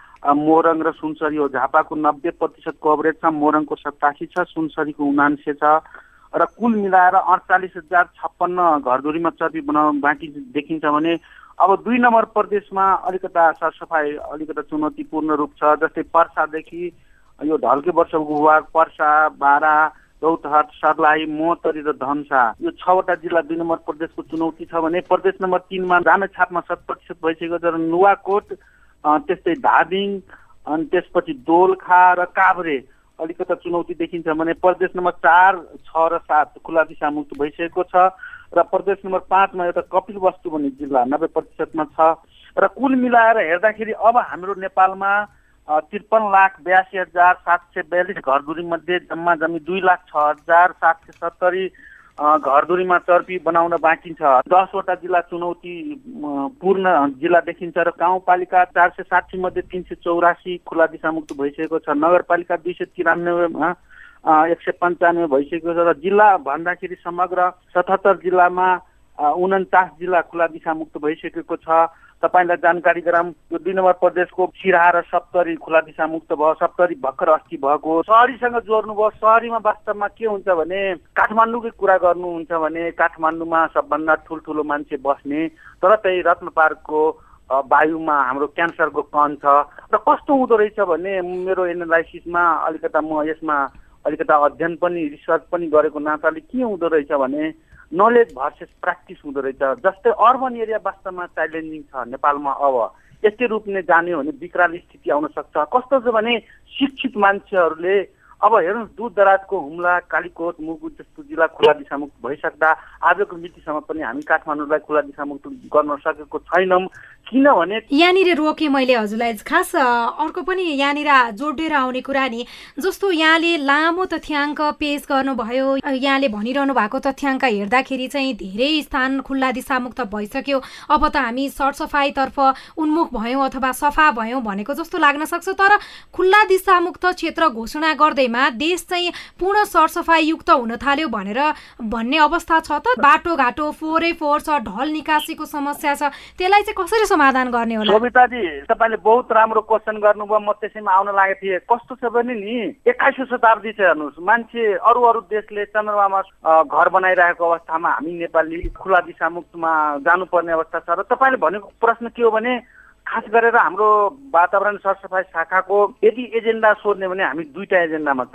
मोरङ र सुनसरी हो। झापाको नब्बे प्रतिशत कभरेज छ, मोरङको सतासी छ, सुनसरीको उनान्से छ र कुल मिलाएर अडचालिस हजार छप्पन्न घरधुरीमा चर्पी बनाउन बाँकी देखिन्छ भने अब दुई नम्बर प्रदेशमा अलिकता सरसफाइ अलिकता चुनौतीपूर्ण रूप छ। जस्तै पर्सादेखि यो ढल्के वर्षको भूभाग, पर्सा, बारा, रौतहट, सर्लाही, मोहतरी र धनुषा, यो छवटा जिल्ला दुई नम्बर प्रदेशको चुनौती छ भने प्रदेश नम्बर तीनमा रामेछापमा शत प्रतिशत भइसकेको छ र नुवाकोट, त्यस्तै धादिङ, अनि त्यसपछि दोलखा र काभ्रे अलिकता चुनौती देखिन्छ भने प्रदेश नम्बर चार, छ र सात खुला दिशामुक्त भइसकेको छ र प्रदेश नम्बर पाँचमा एउटा कपिलवस्तु भन्ने जिल्ला नब्बे प्रतिशतमा छ। र कुल मिलाएर हेर्दाखेरि अब हाम्रो नेपालमा त्रिपन्न लाख बयासी हजार सात सय बयालिस घरधुरी मध्ये जम्मा जम्मी दुई लाख छ हजार सात सय सत्तरी घरधुरीमा चर्पी बनाउन बाँकी छ। दसवटा जिल्ला चुनौती पूर्ण जिल्ला देखिन्छ र गाउँपालिका चार सय साठी मध्ये तीन सय चौरासी खुला दिशामुक्त भइसकेको छ। नगरपालिका दुई सय तिरानब्बेमा एक सय पन्चानब्बे भइसकेको छ र जिल्ला भन्दाखेरि समग्र सतहत्तर जिल्लामा उन्चास जिल्ला खुला दिशामुक्त भइसकेको छ। तपाईँलाई जानकारी गराउँ, यो दुई नम्बर प्रदेशको सिराहा र सप्तरी खुला दिशामुक्त भयो। सप्तरी भर्खर अस्ति भएको। सहरीसँग जोड्नुभयो, सहरीमा वास्तवमा के हुन्छ भने काठमाडौँकै कुरा गर्नुहुन्छ भने काठमाडौँमा सबभन्दा ठुल्ठुलो मान्छे बस्ने, तर त्यही रत्न पार्कको वायुमा हाम्रो क्यान्सरको कन छ। र कस्तो हुँदो रहेछ भने मेरो एनालाइसिसमा अलिकता म यसमा अलिकता अध्ययन पनि रिसर्च पनि गरेको नाताले के हुँदो रहेछ भने नलेज भर्सेस प्र्याक्टिस हुँदो रहेछ। जस्तै अर्बन एरिया वास्तवमा च्यालेन्जिङ छ नेपालमा। अब यस्तै रूपले जाने हो भने विकराल स्थिति आउन सक्छ। कस्तो छ भने शिक्षित मान्छेहरूले अब हेर्नुहोस्, दूर दराजको हुम्ला, कालीकोट, मुगु जस्तो जिल्ला खुला दिशामुक्त भइसक्दा आजको मितिसम्म पनि हामी काठमाडौँलाई खुला दिशामुक्त गर्न सकेको छैनौँ। किनभने यहाँनिर रोके मैले हजुरलाई, खास अर्को पनि यहाँनिर जोडेर आउने कुरा नि, जस्तो यहाँले लामो तथ्याङ्क पेश गर्नुभयो, यहाँले भनिरहनु भएको तथ्याङ्क हेर्दाखेरि चाहिँ धेरै स्थान खुल्ला दिशामुक्त भइसक्यो, अब त हामी सरसफाइतर्फ उन्मुख भयौँ अथवा सफा भयौँ भनेको जस्तो लाग्न सक्छ। तर खुल्ला दिशामुक्त क्षेत्र घोषणा गर्दैमा देश चाहिँ पूर्ण सरसफाइयुक्त हुन थाल्यो भनेर भन्ने अवस्था छ त? बाटोघाटो फोहोरै फोहोर छ, ढल निकासीको समस्या छ, त्यसलाई चाहिँ कसरी समाधान गर्ने होला? कविताजी, तपाईँले बहुत राम्रो क्वेसन गर्नुभयो, म त्यसैमा आउन लागेको थिएँ। कस्तो छ भने नि एक्काइसौँ शताब्दी छ, हेर्नुहोस्, मान्छे अरू अरू देशले चन्द्रमामा घर बनाइरहेको अवस्थामा हामी नेपाली खुला दिशामुक्तमा जानुपर्ने अवस्था छ। र तपाईँले भनेको प्रश्न के हो भने खास गरेर हाम्रो वातावरण सरसफाइ शाखाको यदि एजेन्डा सोध्ने भने हामी दुईटा एजेन्डामा छौँ।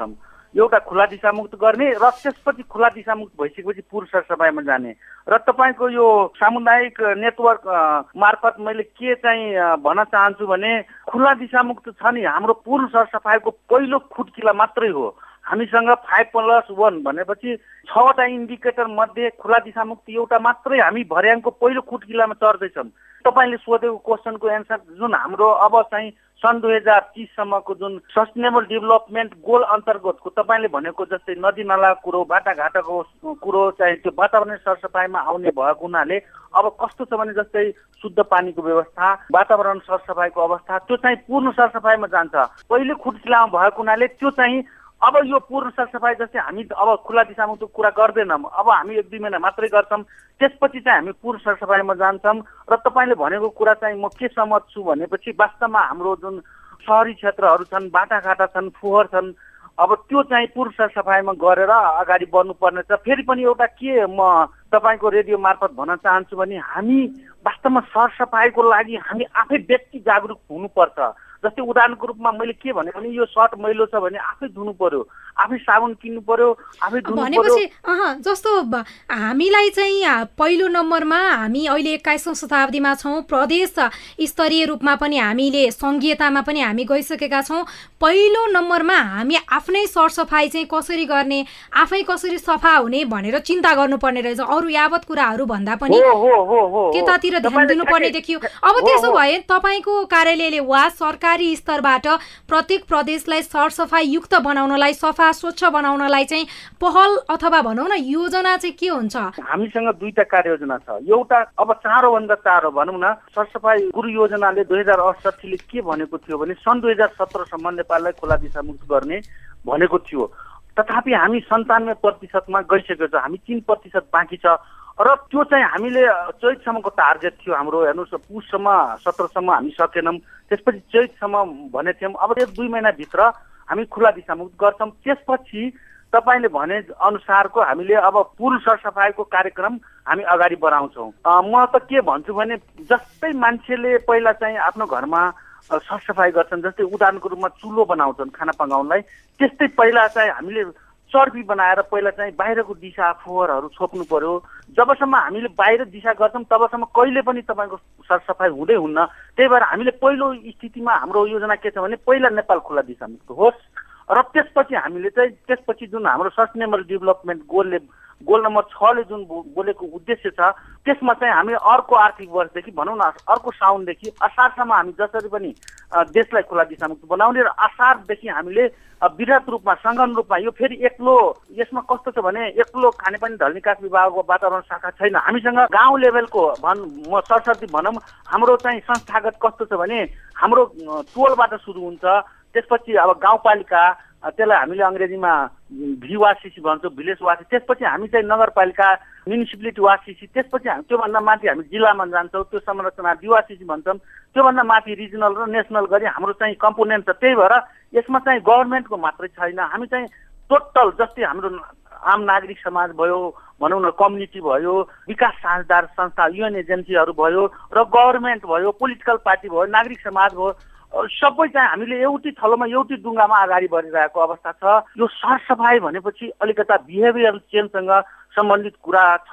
एउटा खुला दिशामुक्त गर्ने र त्यसपछि खुला दिशामुक्त भइसकेपछि पूर्व सरसफाइमा जाने। र तपाईँको यो सामुदायिक नेटवर्क मार्फत मैले के चाहिँ भन्न चाहन्छु भने खुला दिशामुक्त छ नि हाम्रो पूर्व सरसफाइको पहिलो खुट्किला मात्रै हो। हामीसँग फाइभ प्लस वन भनेपछि छवटा इन्डिकेटर मध्ये खुला दिशामुक्त एउटा मात्रै हामी भर्याङको पहिलो खुट्किलामा चढ्दैछौँ। तपाईँले सोधेको क्वेसनको एन्सर जुन हाम्रो अब चाहिँ सन् दुई हजार तीससम्मको जुन सस्टेनेबल डेभलपमेन्ट गोल अन्तर्गतको तपाईँले भनेको जस्तै नदी नाला कुरो बाटाघाटाको कुरो चाहिँ त्यो वातावरण सरसफाइमा आउने भएको हुनाले अब कस्तो छ भने जस्तै शुद्ध पानीको व्यवस्था वातावरण सरसफाइको अवस्था त्यो चाहिँ पूर्ण सरसफाइमा जान्छ। पहिले खुट्किलामा भएको हुनाले त्यो चाहिँ अब यो पूर्ण सरसफाइ जस्तै हामी अब खुला दिशामुक्त कुरा गर्दैनौँ, अब हामी एक दुई महिना मात्रै गर्छौँ, त्यसपछि चाहिँ हामी पूर्ण सरसफाइमा जान्छौँ। र तपाईँले भनेको कुरा चाहिँ म के सहमत छु भनेपछि वास्तवमा हाम्रो जुन सहरी क्षेत्रहरू छन् बाटाघाटा छन् फोहोर छन् अब त्यो चाहिँ पूर्ण सरसफाइमा गरेर अगाडि बढ्नुपर्ने छ। फेरि पनि एउटा के म तपाईँको रेडियो मार्फत भन्न चाहन्छु भने हामी वास्तवमा सरसफाइको लागि हामी आफै व्यक्ति जागरुक हुनुपर्छ। जस्तै उदाहरणको रूपमा मैले के भने भने यो सर्ट मैलो छ भने आफै धुनु पर्यो, आफै साबुन किन्नु पर्यो, आफै धुनु पर्यो। भनेपछि अह जस्तो हामीलाई चाहिँ पहिलो नम्बरमा हामी अहिले एक्काइसौँ शताब्दीमा छौँ, प्रदेश स्तरीय रूपमा पनि हामीले सङ्घीयतामा पनि हामी गइसकेका छौँ। पहिलो नम्बरमा हामी आफ्नै सरसफाइ चाहिँ कसरी गर्ने, आफै कसरी सफा हुने भनेर चिन्ता गर्नुपर्ने रहेछ। अरू यावत कुराहरू भन्दा पनि त्यतातिर ध्यान दिनुपर्ने देखियो। अब त्यसो भए तपाईँको कार्यालयले वा सरकार सरकारी स्तरबाट प्रत्येक प्रदेशलाई सरसफाइ युक्त बनाउनलाई सफा स्वच्छ बनाउनलाई चाहिँ पहल अथवा भनौँ न योजना चाहिँ के हुन्छ? हामीसँग दुईटा कार्ययोजना छ। एउटा अब चाँडो भन्दा चाँडो भनौँ न सरसफाइ गुरु योजनाले दुई हजार अठसट्ठीले के भनेको थियो भने सन् दुई हजार सत्रसम्म नेपाललाई खुला दिशामुक्त गर्ने भनेको थियो। तथापि हामी सन्तानब्बे प्रतिशतमा गइसकेको छ, हामी तीन प्रतिशत बाँकी छ। र त्यो चाहिँ हामीले चैतसम्मको टार्गेट थियो हाम्रो। हेर्नुहोस् पुससम्म सत्रसम्म हामी सकेनौँ, त्यसपछि चैतसम्म भनेको थियौँ। अब एक दुई महिनाभित्र हामी खुला दिशामुक्त गर्छौँ। त्यसपछि तपाईँले भने अनुसारको हामीले अब पूर्ण सरसफाइको कार्यक्रम हामी अगाडि बढाउँछौँ। म त के भन्छु भने जस्तै मान्छेले पहिला चाहिँ आफ्नो घरमा सरसफाइ गर्छन्, जस्तै उदाहरणको रूपमा चुलो बनाउँछन् खाना पकाउनलाई, त्यस्तै पहिला चाहिँ हामीले चर्बी बनाएर पहिला चाहिँ बाहिरको दिशा फोहोरहरू छोप्नु पर्यो। जबसम्म हामीले बाहिर दिशा गर्छौँ तबसम्म कहिले पनि तपाईँको सरसफाइ हुँदै हुन्न। त्यही भएर हामीले पहिलो स्थितिमा हाम्रो योजना के छ भने पहिला नेपाल खुला दिशामुक्त होस् र त्यसपछि हामीले चाहिँ त्यसपछि जुन हाम्रो सस्टेनेबल डेभलपमेन्ट गोलले गोल नम्बर छले जुन बोलेको उद्देश्य छ त्यसमा चाहिँ हामी अर्को आर्थिक वर्षदेखि भनौँ न अर्को साउनदेखि असारसम्म हामी जसरी पनि देशलाई खुला दिशामुक्त बनाउने र असारदेखि हामीले वृहत रूपमा सङ्गठन रूपमा यो फेरि एक्लो यसमा कस्तो छ भने एक्लो खानेपानी ढल निकास विभागको वातावरण शाखा छैन। हामीसँग गाउँ लेभलको भन् म सरसर्ती भनौँ हाम्रो चाहिँ संस्थागत कस्तो छ भने हाम्रो टोलबाट सुरु हुन्छ, त्यसपछि अब गाउँपालिका त्यसलाई हामीले अङ्ग्रेजीमा भिवासिसी भन्छौँ, भिलेज वासी, त्यसपछि हामी चाहिँ नगरपालिका म्युनिसिपालिटी वासिसी, त्यसपछि त्योभन्दा माथि हामी जिल्लामा जान्छौँ, त्यो संरचना डिवासिसी भन्छौँ, त्योभन्दा माथि रिजनल र नेसनल गरी हाम्रो चाहिँ कम्पोनेन्ट छ। त्यही भएर यसमा चाहिँ गभर्मेन्टको मात्रै छैन, हामी चाहिँ टोटल जस्तै हाम्रो आम नागरिक समाज भयो भनौँ न कम्युनिटी भयो विकास साझेदार संस्था युएन एजेन्सीहरू भयो र गभर्मेन्ट भयो पोलिटिकल पार्टी भयो नागरिक समाज भयो सबै चाहिँ हामीले एउटै थलोमा एउटै डुङ्गामा अगाडि बढिरहेको अवस्था छ। यो सरसफाइ भनेपछि अलिकता बिहेभियरल चेन्जसँग सम्बन्धित कुरा छ।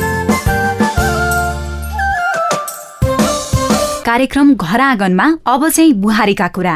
कार्यक्रम घर आँगनमा अब चाहिँ बुहारीका कुरा।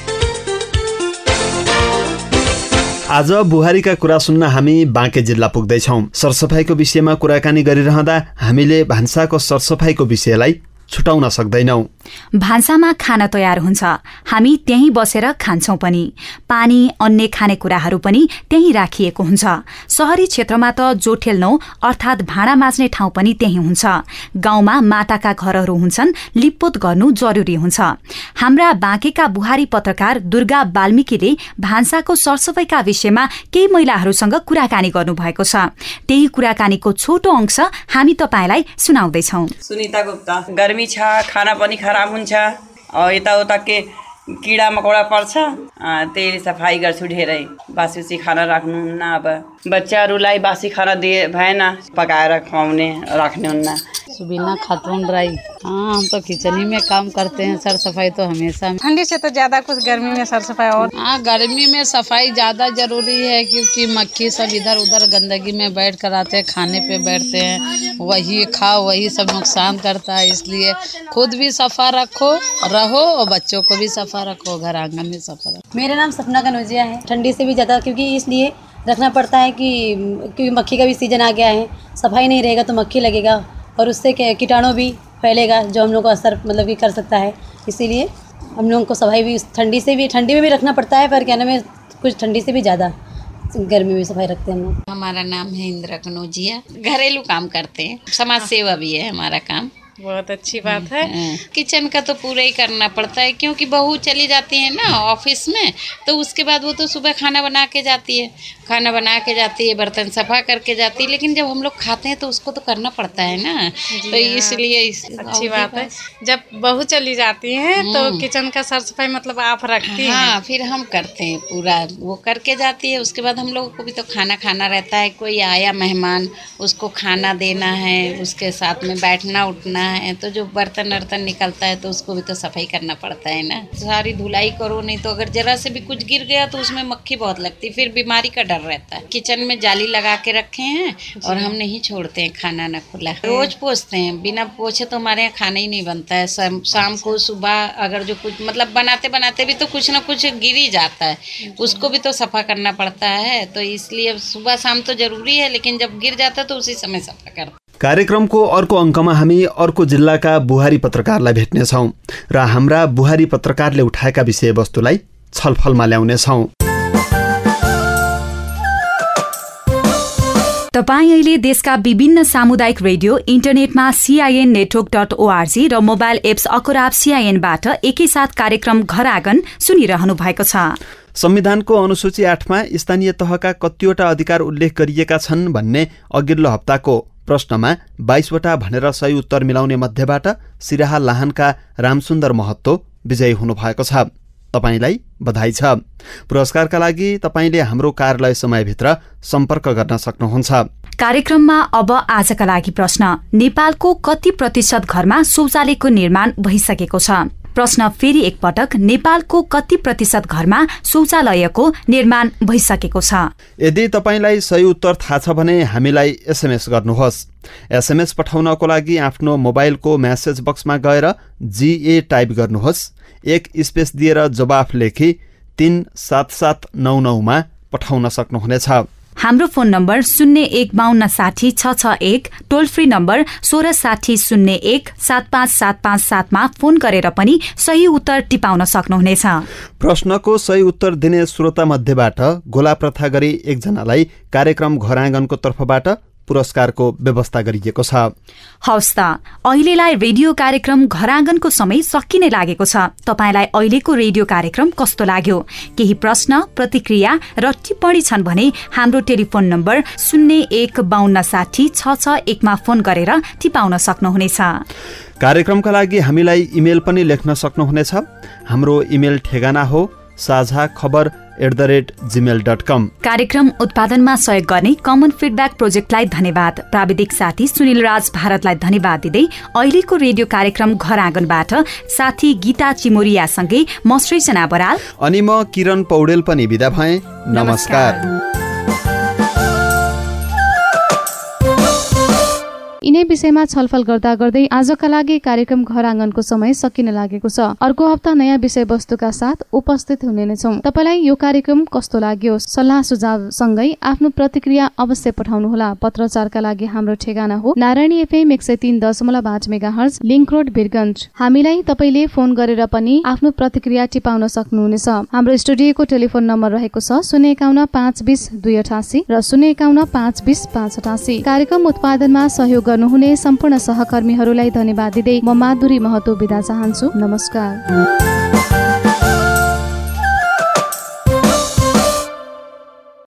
आज बुहारीका कुरा सुन्न हामी बाँके जिल्ला पुग्दैछौँ। सरसफाइको विषयमा कुराकानी गरिरहँदा हामीले भान्साको सरसफाइको विषयलाई छुटाउन सक्दैनौँ। भान्सामा खाना तयार हुन्छ, हामी त्यहीँ बसेर खान्छौँ पनि। पानी अन्य खानेकुराहरू पनि त्यहीँ राखिएको हुन्छ। शहरी क्षेत्रमा त जोठेल्नो अर्थात् भाँडा माझ्ने ठाउँ पनि त्यहीँ हुन्छ। गाउँमा माटाका घरहरू हुन्छन्, लिपपोत गर्नु जरुरी हुन्छ। हाम्रा बाँकेका बुहारी पत्रकार दुर्गा वाल्मीकिले भान्साको सरसफाइका विषयमा केही महिलाहरूसँग कुराकानी गर्नुभएको छ। त्यही कुराकानीको छोटो अंश हामी तपाईँलाई सुनाउँदैछौँ। सुनिता गुप्ता, गर्मी छ, खाना पनि खराब हुन्छ, यताउता के किडा मकोडा पर्छ, त्यही सफाई गर्छु ढेरै। बासी उसी खाना राख्नुहुन्न, अब बच्चाहरूलाई बासी खाना दिए भएन, पकाएर खुवाउने राख्ने हुन्न। सुबीना खातून राई। हाँ, हम तो किचन ही में काम करते हैं, सर सफाई तो हमेशा। ठंडी से तो ज्यादा कुछ गर्मी में सर सफाई और हाँ, गर्मी में सफाई ज्यादा जरूरी है क्योंकि मक्खी सब इधर उधर गंदगी में बैठ कर आते हैं, खाने पे बैठते हैं, वही खाओ वही सब नुकसान करता है। इसलिए खुद भी सफा रखो रहो और बच्चों को भी सफा रखो, घर आंगन में सफा रखो। मेरा नाम सपना कनौजिया है। ठंडी से भी ज़्यादा क्योंकि इसलिए रखना पड़ता है कि क्योंकि मक्खी का भी सीजन आ गया है। सफाई नहीं रहेगा तो मक्खी लगेगा और उससे कीटाणु भी फैलेगा जो हम लोग को असर मतलब कि कर सकता है। इसीलिए हम लोगों को सफाई भी ठंडी से भी ठंडी में भी रखना पड़ता है, पर क्या नाम है कुछ ठंडी से भी ज़्यादा गर्मी में सफाई रखते हैं हम लोग। हमारा नाम है इंदिरा कनौजिया। घरेलू काम करते हैं, समाज सेवा भी है हमारा काम। बहुत अच्छी बात है। किचन का तो पूरा ही करना पड़ता है क्योंकि बहू चली जाती है ना ऑफिस में, तो उसके बाद वो तो सुबह खाना बना के जाती है खाना बना के जाती है बर्तन सफा करके जाती है, लेकिन जब हम लोग खाते हैं तो उसको तो करना पड़ता है ना, तो इसलिए इस, अच्छी बात है। जब बहू चली जाती है तो किचन का सर सफाई मतलब आप रखती हैं? हाँ, फिर हम करते हैं पूरा, वो करके जाती है। उसके बाद हम लोगों को भी तो खाना खाना रहता है। कोई आया मेहमान, उसको खाना देना है, उसके साथ में बैठना उठना है, तो जो बर्तन वर्तन निकलता है तो उसको भी तो सफाई करना पड़ता है ना। सारी धुलाई करो, नहीं तो अगर जरा से भी कुछ गिर गया तो उसमें मक्खी बहुत लगती, फिर बीमारी का डर रहता है। किचन में जाली लगा के रखे हैं और हम नहीं छोड़ते हैं खाना ना खुला, रोज पोछते हैं। बिना पोछे तो हमारे यहाँ खाना ही नहीं बनता है। शाम को सुबह अगर जो कुछ मतलब बनाते बनाते भी तो कुछ ना कुछ गिर ही जाता है, उसको भी तो सफा करना पड़ता है। तो इसलिए सुबह शाम तो जरूरी है, लेकिन जब गिर जाता है तो उसी समय सफा करते। कार्यक्रमको अर्को अङ्कमा हामी अर्को जिल्लाका बुहारी पत्रकारलाई भेट्नेछौँ र हाम्रा बुहारी पत्रकारले उठाएका विषयवस्तुलाई छलफलमा ल्याउनेछौँ। तपाईँ अहिले देशका विभिन्न सामुदायिक रेडियो इन्टरनेटमा सीआईएन नेटवर्क डट ओआरजी र मोबाइल एप्स अकुराब सीआईएनबाट एकैसाथ कार्यक्रम घर आँगन सुनिरहनु भएको छ। संविधानको अनुसूची आठमा स्थानीय तहका कतिवटा अधिकार उल्लेख गरिएका छन् भन्ने अघिल्लो हप्ताको प्रश्नमा बाइसवटा भनेर सही उत्तर मिलाउने मध्येबाट सिराहा लाहानका रामसुन्दर महतो विजयी हुनुभएको छ। तपाईंलाई बधाई छ। पुरस्कारका लागि तपाईंले हाम्रो कार्यालय समयभित्र सम्पर्क गर्न सक्नुहुन्छ। कार्यक्रममा अब आजका लागि प्रश्न, नेपालको कति प्रतिशत घरमा शौचालयको निर्माण भइसकेको छ? प्रश्न फेरि एकपटक, नेपालको कति प्रतिशत घरमा शौचालयको निर्माण भइसकेको छ? यदि तपाईंलाई सही उत्तर थाहा छ भने हामीलाई एसएमएस गर्नुहोस्। एसएमएस पठाउनको लागि आफ्नो मोबाइलको मेसेज बक्समा गएर जीए टाइप गर्नुहोस्, एक स्पेस दिएर जवाफ लेखी तीन सात सात नौ नौमा पठाउन सक्नुहुनेछ। हाम्रो फोन नम्बर शून्य एक बाहन्न साठी छ छ एक, टोल फ्री नम्बर सोह्र साठी शून्य एक सात पाँच सात पाँच सातमा फोन गरेर पनि सही उत्तर टिपाउन सक्नुहुनेछ। प्रश्नको सही उत्तर दिने श्रोता मध्येबाट गोला प्रथा गरी एकजनालाई कार्यक्रम घर आँगनको तर्फबाट पुरस्कारको व्यवस्था गरिएको छ। हवस् त, अहिलेलाई रेडियो कार्यक्रम घर आँगनको समय सकिने लागेको छ। तपाईलाई अहिलेको रेडियो कार्यक्रम कस्तो लाग्यो? केही प्रश्न, प्रतिक्रिया र टिप्पणी छन् भने हाम्रो टेलिफोन नम्बर शून्य एक बाहन्न साठी छ छ एकमा फोन गरेर टिपाउन सक्नुहुनेछ। कार्यक्रमका लागि हामीलाई इमेल पनि लेख्न सक्नुहुनेछ। हाम्रो इमेल ठेगाना हो साझा खबर at the rate Gmail dot com. कार्यक्रम उत्पादनमा सहयोग गर्ने कमन फिडब्याक प्रोजेक्टलाई धन्यवाद। प्राविधिक साथी सुनिल राज भारतलाई धन्यवाद दिँदै अहिलेको रेडियो कार्यक्रम घर आँगनबाट साथी गीता चिमोरियासँगै म सृजना बराल अनि म किरण पौडेल पनि बिदा भएँ। नमस्कार। यिनै विषयमा छलफल गर्दा गर्दै आजका लागि कार्यक्रम घर आँगनको समय सकिन लागेको छ। अर्को हप्ता नयाँ विषयवस्तुका साथ उपस्थित हुने नै छौँ। तपाईलाई यो कार्यक्रम कस्तो लाग्यो? सल्लाह सुझाव सँगै आफ्नो प्रतिक्रिया अवश्य पठाउनुहोला। पत्रचारका लागि हाम्रो ठेगाना हो नारायणी एफएम एक सय तीन दशमलव आठ mega hertz, link road Birgunj. हामीलाई तपाईँले फोन गरेर पनि आफ्नो प्रतिक्रिया टिपाउन सक्नुहुनेछ। हाम्रो स्टुडियोको टेलिफोन नम्बर रहेको छ शून्य एकाउन्न पाँच बिस दुई अठासी र शून्य एकाउन्न पाँच बिस पाँच अठासी। कार्यक्रम उत्पादनमा सहयोग हुने सम्पूर्ण सहकर्मीहरूलाई धन्यवाद दिँदै म माधुरी महतो बिदा चाहन्छु। नमस्कार।